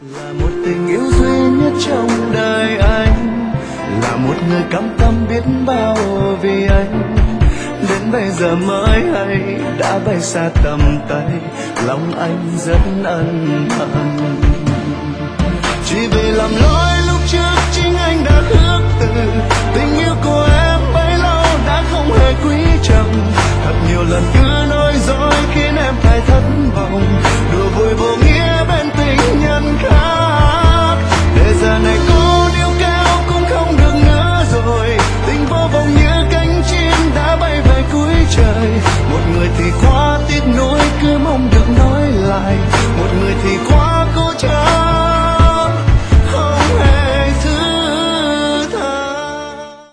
Là một tình yêu duy nhất trong đời anh, là một người cam tâm biết bao vì anh. Đến bây giờ mới hay đã bay xa tầm tay, lòng anh rất ân hận. Chỉ vì làm lỗi lúc trước chính anh đã khước từ, tình yêu của em bấy lâu đã không hề quý trọng. Thật nhiều lần cứ nói dối khiến em phải thất vọng, đùa vui vô nghĩa bên tình nhân khác. Để giờ này cô níu kéo cũng không được nữa rồi, tình vô vọng như cánh chim đã bay về cuối trời.